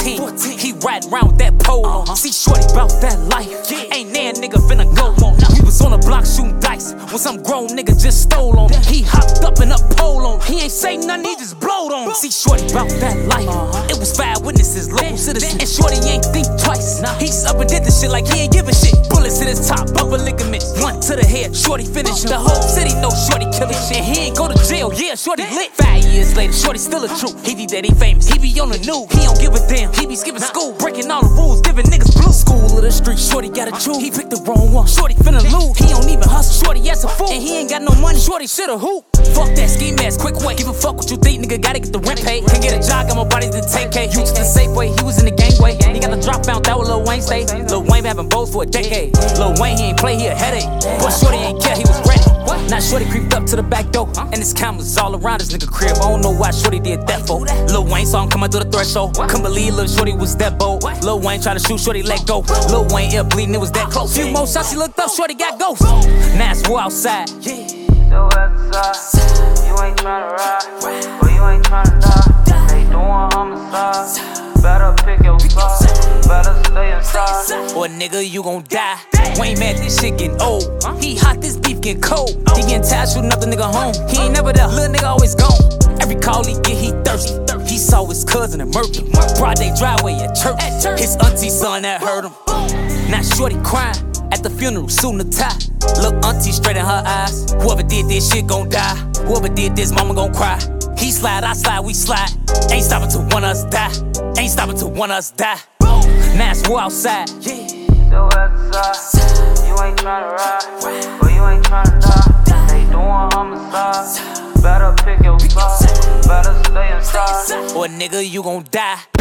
14. He riding around with that pole on. See shorty bout that life. Ain't there nigga finna go on. We was on the block shooting dice when some grown nigga just stole on him. He hopped up in a pole on him. He ain't say nothing, he just blowed on him. See shorty bout that life. It was 5 witnesses, local citizens, and shorty ain't think twice. He's up and did this shit like he ain't give a shit. Bullets hit his top, upper ligament, one to the head. Shorty finished. The whole city know shorty killing shit. He ain't go to jail, yeah, shorty lit. 5 years later, shorty still a truth. He be that he famous, he be on the news. He don't give a damn, he be skipping school, breaking all the rules, giving niggas blue. School of the street, shorty gotta choose. He picked the wrong one, shorty finna lose. He don't even hustle, shorty ass a fool. And he ain't got no money, shorty shoulda hoop. Fuck that ski mask, quick way. Give a fuck what you think, nigga, gotta get the rent paid. Can't get a job, got more bodies than 10K. You to the Safeway, he was in the gangway. He got the drop found out with Lil Wayne stay. Lil Wayne been having bows for a decade. Lil Wayne, he ain't play, he a headache. But shorty ain't care, he was ready. Now shorty creeped up to the back door, and his cameras all around his nigga crib. I don't know why shorty did that for. Lil Wayne saw him coming through the threshold. Couldn't believe Lil shorty was that bold. Lil Wayne tried to shoot, shorty let go. Lil Wayne ear bleeding, it was that close. Few more shots, he looked up, shorty got ghost. Now it's war outside. Still outside, you ain't tryna ride, but you ain't tryna die. They doing homicide, better pick your side, better stay inside. Or nigga, you gon' die. Wayne mad, this shit getting old. He hot, this beef getting cold. He getting tired shooting up the nigga home. He ain't never there, little nigga always gone. Every call he get, he thirsty. He saw his cousin in Murphy, broad day driveway at church. His auntie son that hurt him. Now shorty crying at the funeral, suit and tie. Look auntie straight in her eyes. Whoever did this shit gon' die. Whoever did this, mama gon' cry. He slide, I slide, we slide. Ain't stopping till one of us die. Ain't stopping till one of us die. Now it's war outside. Still outside, you ain't tryna ride, but you ain't tryna die. They doing homicide, better pick your side, better stay inside. Or nigga, you gon' die.